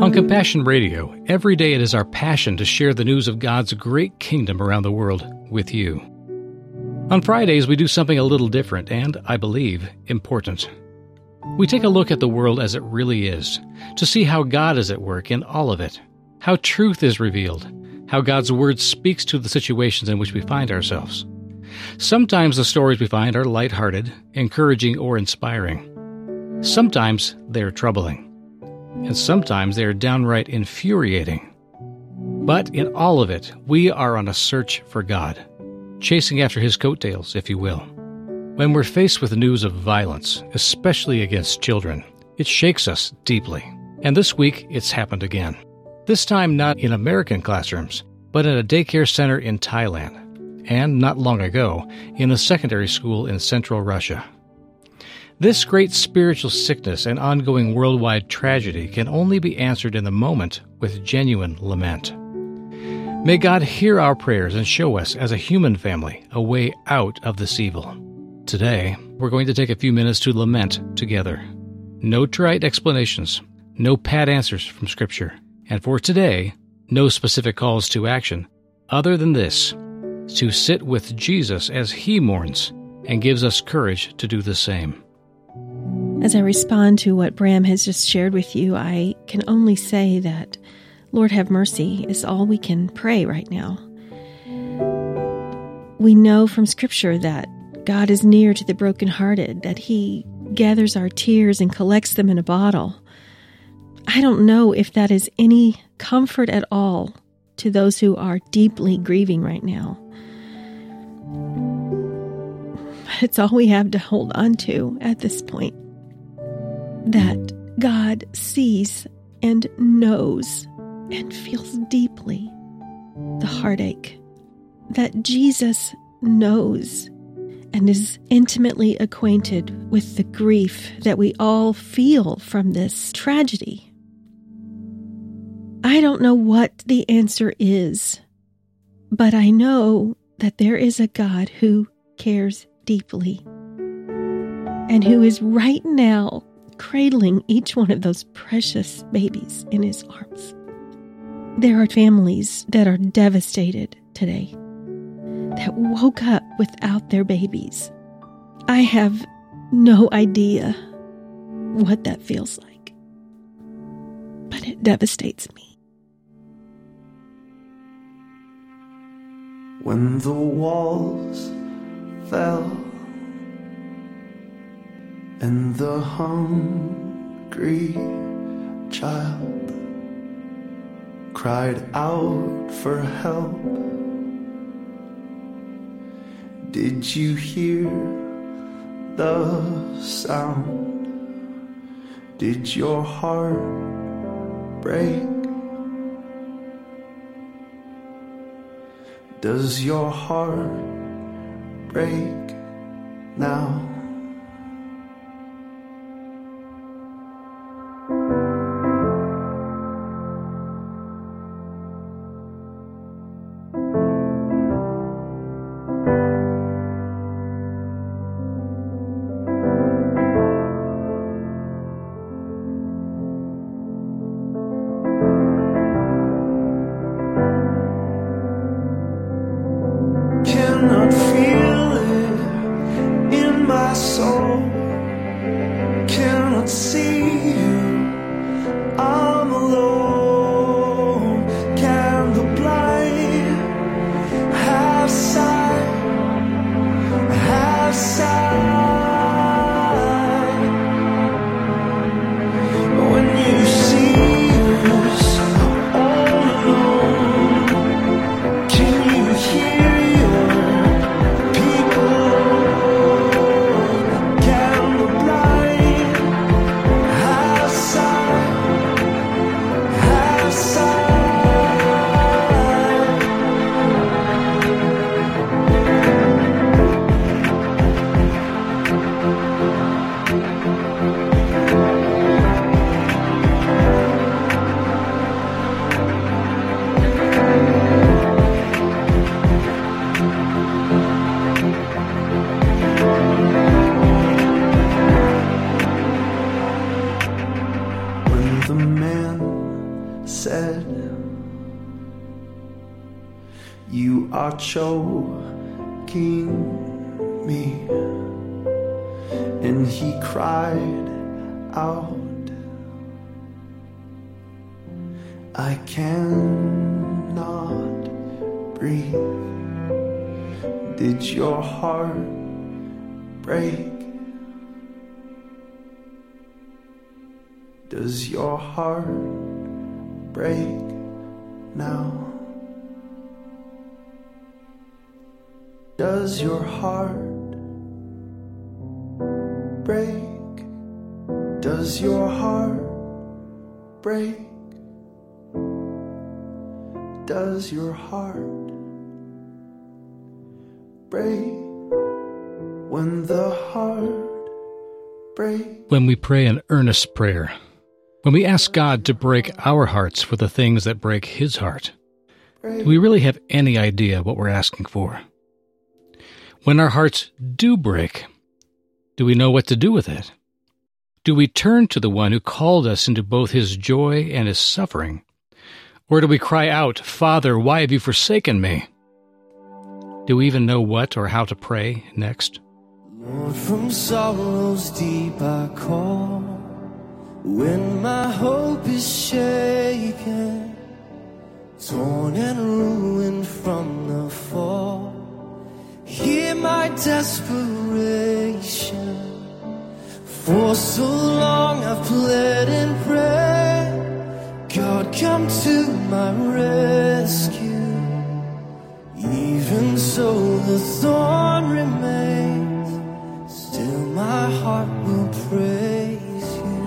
On Compassion Radio, every day it is our passion to share the news of God's great kingdom around the world with you. On Fridays, we do something a little different and, I believe, important. We take a look at the world as it really is, to see how God is at work in all of it, how truth is revealed, how God's Word speaks to the situations in which we find ourselves. Sometimes the stories we find are lighthearted, encouraging, or inspiring. Sometimes they are troubling. And sometimes they are downright infuriating. But in all of it, we are on a search for God, chasing after His coattails, if you will. When we're faced with news of violence, especially against children, it shakes us deeply. And this week, it's happened again. This time not in American classrooms, but at a daycare center in Thailand. And not long ago, in a secondary school in central Russia. This great spiritual sickness and ongoing worldwide tragedy can only be answered in the moment with genuine lament. May God hear our prayers and show us, as a human family, a way out of this evil. Today, we're going to take a few minutes to lament together. No trite explanations, no pat answers from Scripture, and for today, no specific calls to action, other than this, to sit with Jesus as He mourns and gives us courage to do the same. As I respond to what Bram has just shared with you, I can only say that, Lord have mercy, is all we can pray right now. We know from Scripture that God is near to the brokenhearted, that He gathers our tears and collects them in a bottle. I don't know if that is any comfort at all to those who are deeply grieving right now. But it's all we have to hold on to at this point. That God sees and knows and feels deeply the heartache. That Jesus knows and is intimately acquainted with the grief that we all feel from this tragedy. I don't know what the answer is, but I know that there is a God who cares deeply and who is right now cradling each one of those precious babies in His arms. There are families that are devastated today, that woke up without their babies. I have no idea what that feels like, but it devastates me. When the walls fell and the hungry child cried out for help, did you hear the sound? Did your heart break? Does your heart break now? Cannot feel it in my soul, cannot see you, I'm alone. Can the blind have sight, have sight? When you see us all alone, can you hear the man said, you are choking me. And he cried out, I cannot breathe. Did your heart break? Does your heart break now? Does your heart break? Does your heart break? Does your heart break when the heart breaks? When we pray an earnest prayer, when we ask God to break our hearts for the things that break His heart, do we really have any idea what we're asking for? When our hearts do break, do we know what to do with it? Do we turn to the one who called us into both His joy and His suffering? Or do we cry out, Father, why have you forsaken me? Do we even know what or how to pray next? Lord, from sorrows deep I call, when my hope is shaken, torn and ruined from the fall. Hear my desperation. For so long I've pled and prayed, God, come to my rescue. Even so the thorn remains, still my heart will praise you.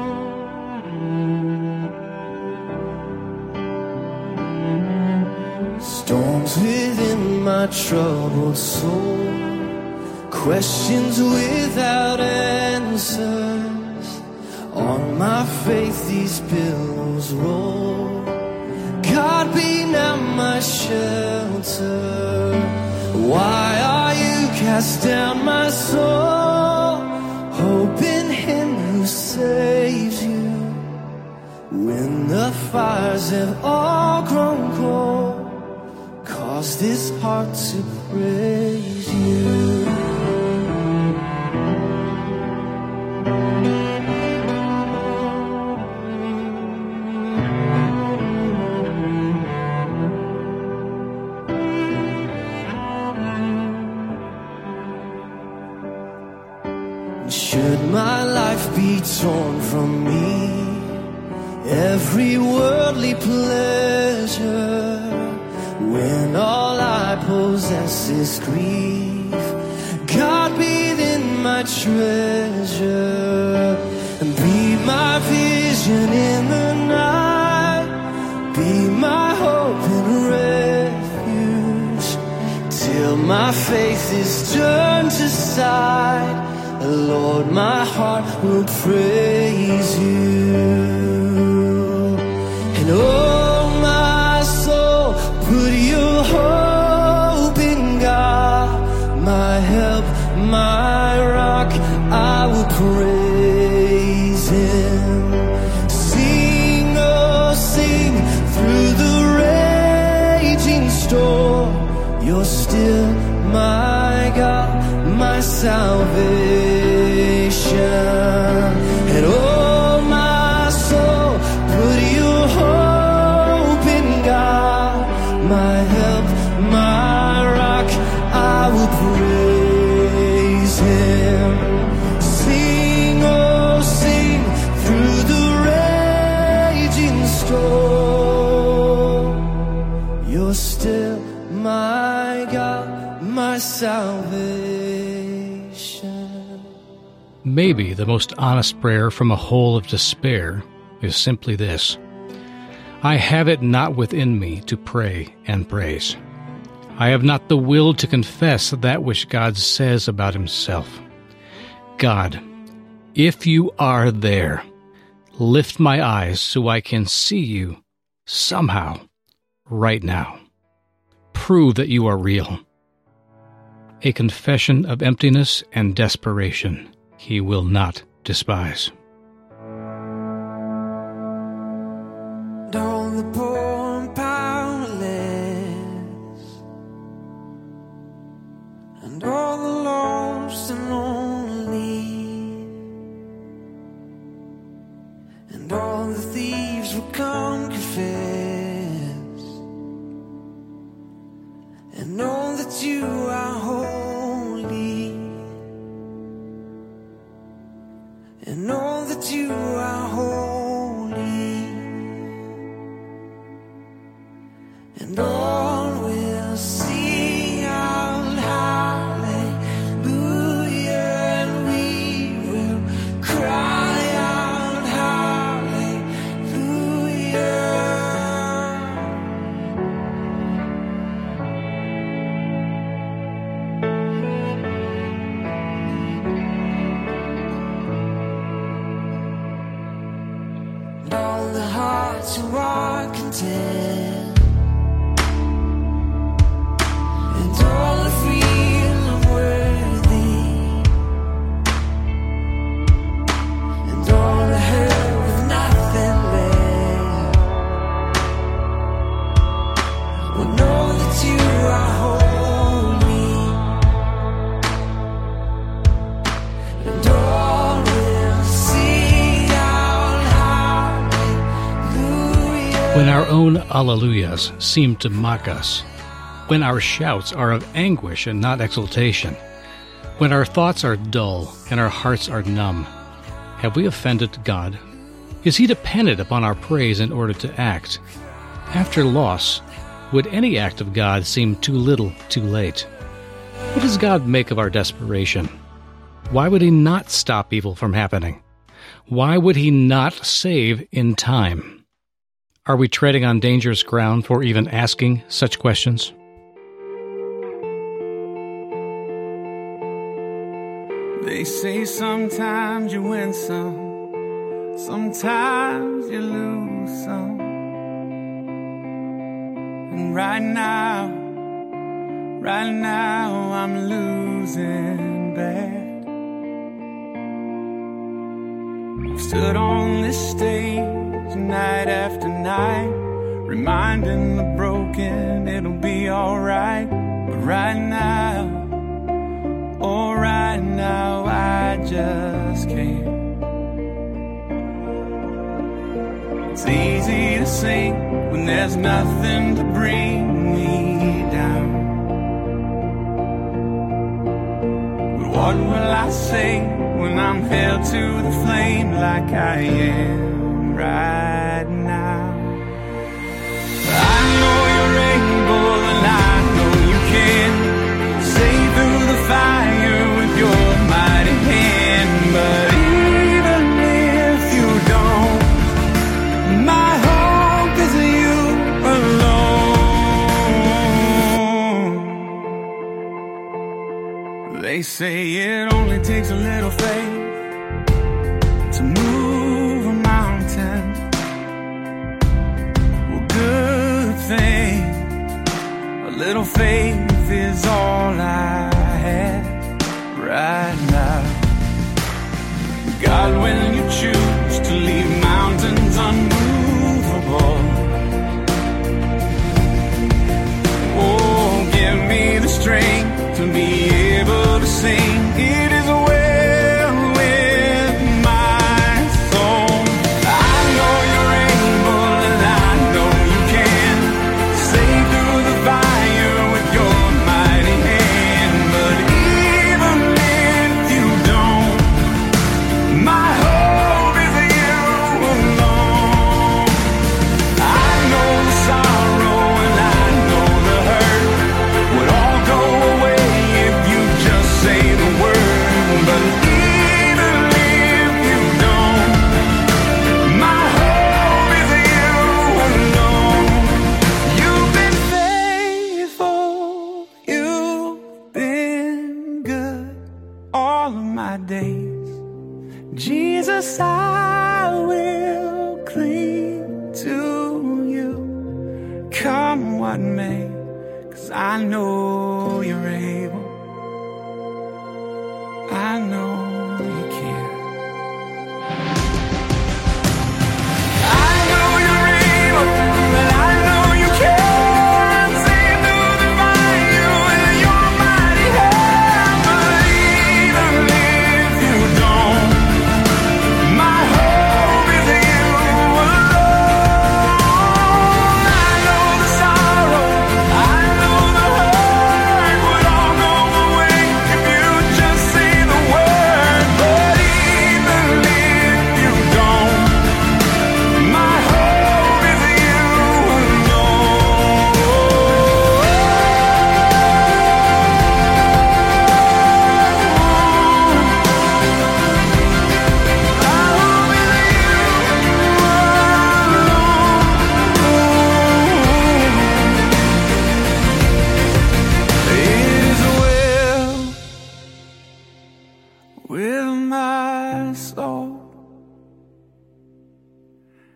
Storms within my troubled soul, questions without answers. On my faith these billows roll. God, be now my shelter. Why are you cast down, my soul? Hope in Him who saves you. When the fires have all grown cold, cause this heart to praise you. Should my life be torn from me, every worldly pleasure, when all I possess is grief, God, be then my treasure, and be my vision in the night, be my hope and refuge, till my faith is turned to sight. Lord, my heart will praise you. And oh, my soul, put your hope in God, my help, my rock, I will praise Him. Sing, oh, sing through the raging storm, you're still my God, my salvation. And oh, my soul, put your hope in God, my help, my rock, I will praise Him. Sing, oh, sing through the raging storm, you're still my God, my salvation. Maybe the most honest prayer from a hole of despair is simply this: I have it not within me to pray and praise. I have not the will to confess that which God says about Himself. God, if you are there, lift my eyes so I can see you somehow right now. Prove that you are real. A confession of emptiness and desperation He will not despise. Don't come confess and know that you are holy, and know that you are holy, and all will sing out hallelujah, and we will cry out hallelujah. And all the hearts who are content, and all the feel unworthy, and all the hurt with nothing left, will know that you are holy, and all will sing out hallelujah. When our own alleluias seem to mock us, when our shouts are of anguish and not exultation, when our thoughts are dull and our hearts are numb, have we offended God? Is He dependent upon our praise in order to act? After loss, would any act of God seem too little, too late? What does God make of our desperation? Why would He not stop evil from happening? Why would He not save in time? Are we treading on dangerous ground for even asking such questions? They say sometimes you win some, sometimes you lose some. And right now I'm losing bad. I've stood on this stage night after night, reminding the broken it'll be alright. But right now, oh, right now I just can't. It's easy to sing when there's nothing to bring me down. But what will I say when I'm held to the flame like I am right now? I know you're able and I know you can save through the fire with your mighty hand. But even if you don't, my hope is you alone. They say it only takes a little faith to move a mountain. Well, good thing, a little faith is all I have right now. God, when you choose to leave mountains unmovable, oh, give me the strength to be able to sing. It is well with my soul. I know you're able and I know you can save through the fire with your mighty hand. But even if you don't, my hope is you alone. I know the sorrow and I know the hurt would all go away if you just say the word. But even if you don't, my hope is you alone. You've been faithful, you've been good all of my days. Jesus, I will cling to you, come what may, 'cause I know you're able, I know you can. I know you're able, and I know you can save through the fire with your mighty hand. But even if you don't, my hope is you alone.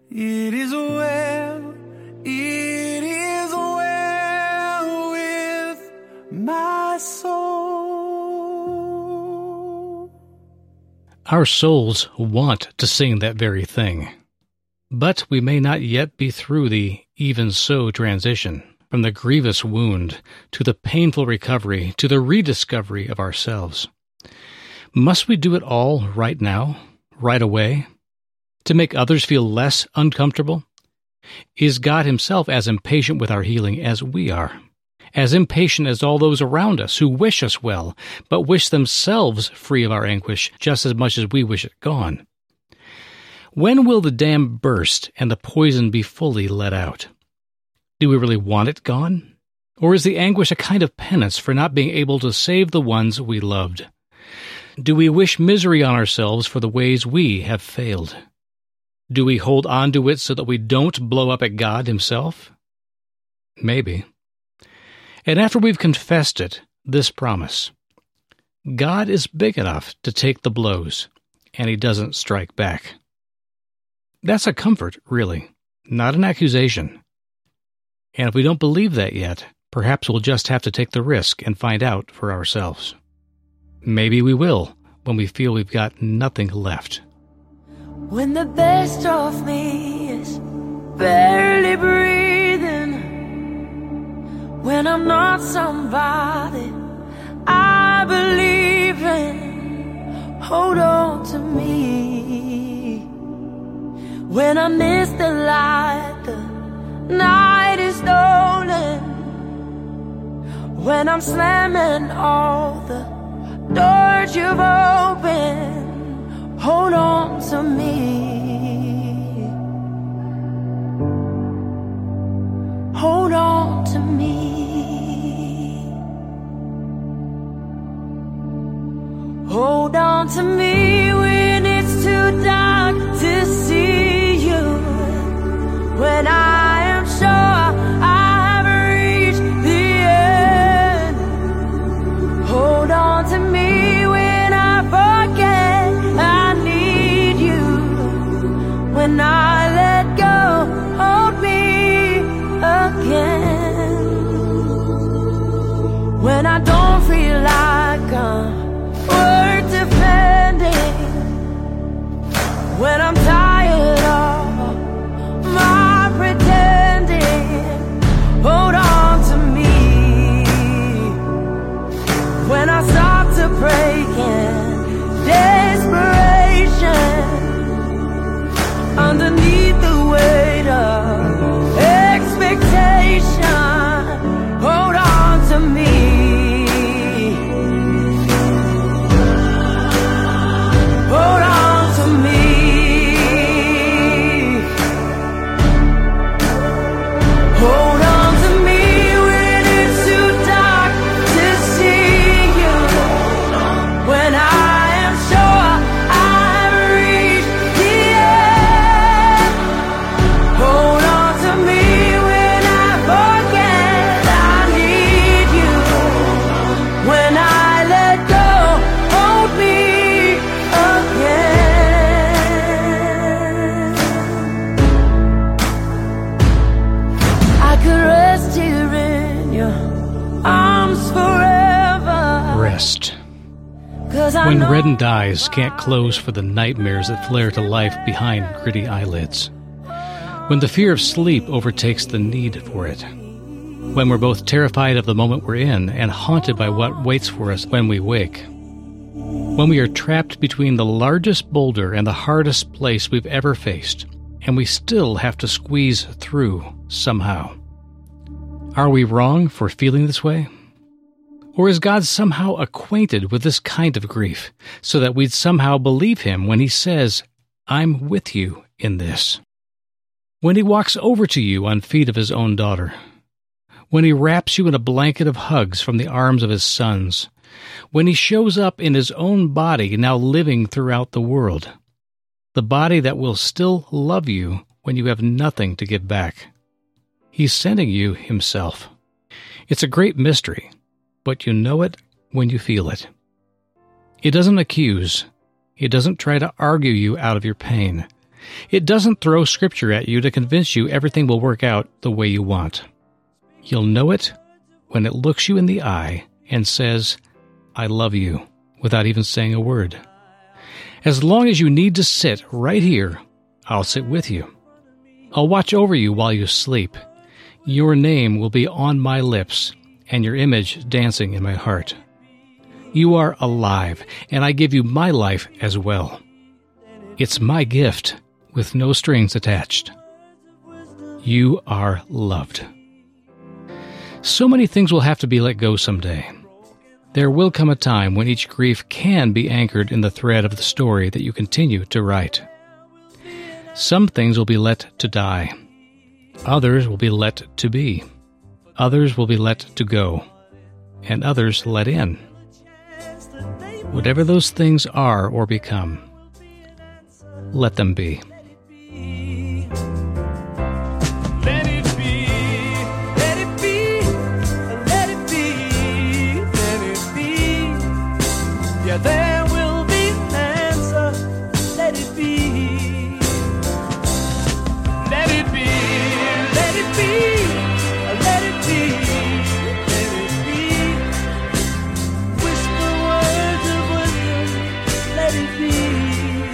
It is well with my soul. Our souls want to sing that very thing. But we may not yet be through the even so transition from the grievous wound to the painful recovery to the rediscovery of ourselves. Must we do it all right now, right away, to make others feel less uncomfortable? Is God Himself as impatient with our healing as we are? As impatient as all those around us who wish us well, but wish themselves free of our anguish just as much as we wish it gone? When will the dam burst and the poison be fully let out? Do we really want it gone? Or is the anguish a kind of penance for not being able to save the ones we loved? Do we wish misery on ourselves for the ways we have failed? Do we hold on to it so that we don't blow up at God Himself? Maybe. And after we've confessed it, this promise: God is big enough to take the blows, and He doesn't strike back. That's a comfort, really, not an accusation. And if we don't believe that yet, perhaps we'll just have to take the risk and find out for ourselves. Maybe we will when we feel we've got nothing left. When the best of me is barely breathing, when I'm not somebody I believe in, hold on to me. When I miss the light, the night is stolen. When I'm slamming all the doors you've opened, hold on to me. Hold on to me. Hold on to me when it's too dark to see you. When I am sure I've reached the end. Hold on to me when I forget I need you. When I let go, hold me again. When I don't feel like I'm worth defending. When I'm tired of my pretending, hold on to me. When I start to break in desperation, underneath the weight of expectation, hold on to me. Hold on to me. Hold on to me when it's too dark to see you. When I am sure I've reached the end. Hold on to me when I forget I need you. When I let go, hold me again. I could rest here in your arms forever. Rest. 'Cause I When know reddened eyes can't close for the nightmares that flare to life behind gritty eyelids. When the fear of sleep overtakes the need for it. When we're both terrified of the moment we're in and haunted by what waits for us when we wake. When we are trapped between the largest boulder and the hardest place we've ever faced, and we still have to squeeze through somehow. Are we wrong for feeling this way? Or is God somehow acquainted with this kind of grief, so that we'd somehow believe Him when He says, "I'm with you in this"? When He walks over to you on feet of His own daughter. When He wraps you in a blanket of hugs from the arms of His sons. When He shows up in His own body now living throughout the world. The body that will still love you when you have nothing to give back. He's sending you Himself. It's a great mystery, but you know it when you feel it. He doesn't accuse. He doesn't try to argue you out of your pain. It doesn't throw Scripture at you to convince you everything will work out the way you want. You'll know it when it looks you in the eye and says, I love you, without even saying a word. As long as you need to sit right here, I'll sit with you. I'll watch over you while you sleep. Your name will be on my lips, and your image dancing in my heart. You are alive, and I give you my life as well. It's my gift, with no strings attached. You are loved. So many things will have to be let go someday. There will come a time when each grief can be anchored in the thread of the story that you continue to write. Some things will be let to die. Others will be let to be. Others will be let to go. And others let in. Whatever those things are or become, let them be. There will be an answer, let it be. Let it be, let it be, let it be, let it be. Whisper words of wisdom, let it be.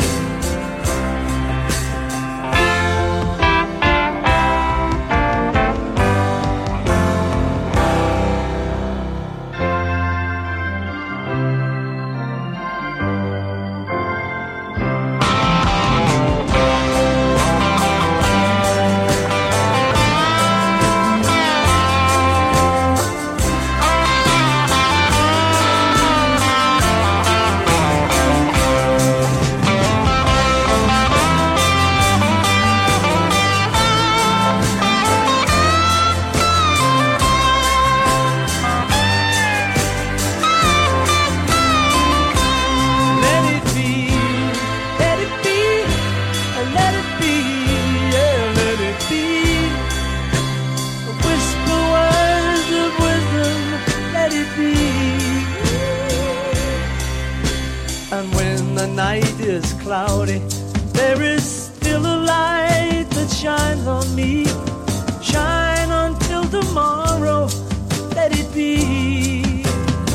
Night is cloudy, there is still a light that shines on me. Shine until tomorrow, let it be.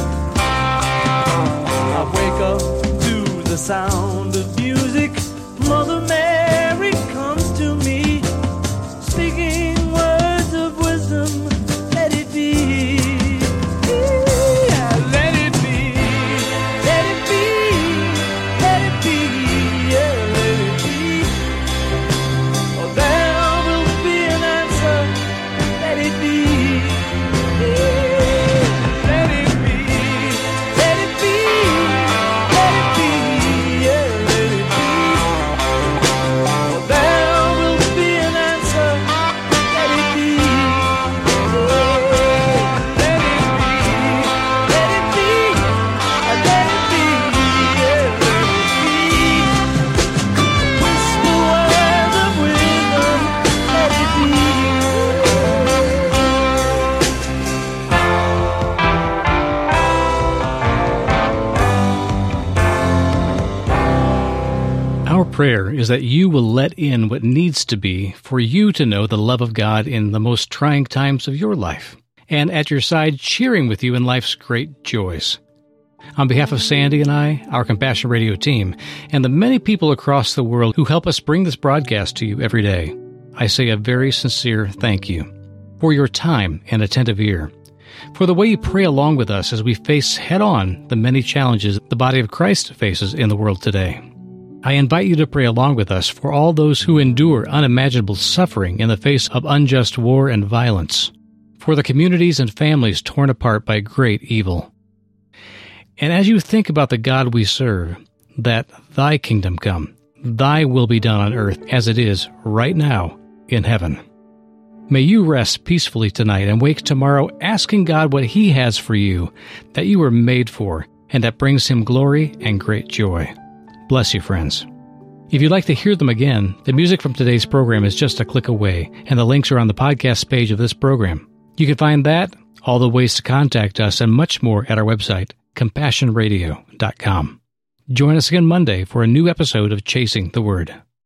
I wake up to the sound of music. Mother Mary comes to me, speaking words of wisdom, let it be. Our prayer is that you will let in what needs to be for you to know the love of God in the most trying times of your life, and at your side cheering with you in life's great joys. On behalf of Sandy and I, our Compassion Radio team, and the many people across the world who help us bring this broadcast to you every day, I say a very sincere thank you for your time and attentive ear, for the way you pray along with us as we face head-on the many challenges the body of Christ faces in the world today. I invite you to pray along with us for all those who endure unimaginable suffering in the face of unjust war and violence, for the communities and families torn apart by great evil. And as you think about the God we serve, that thy kingdom come, thy will be done on earth as it is right now in heaven. May you rest peacefully tonight and wake tomorrow asking God what He has for you, that you were made for, and that brings Him glory and great joy. Bless you, friends. If you'd like to hear them again, the music from today's program is just a click away, and the links are on the podcast page of this program. You can find that, all the ways to contact us, and much more at our website, CompassionRadio.com. Join us again Monday for a new episode of Chasing the Word.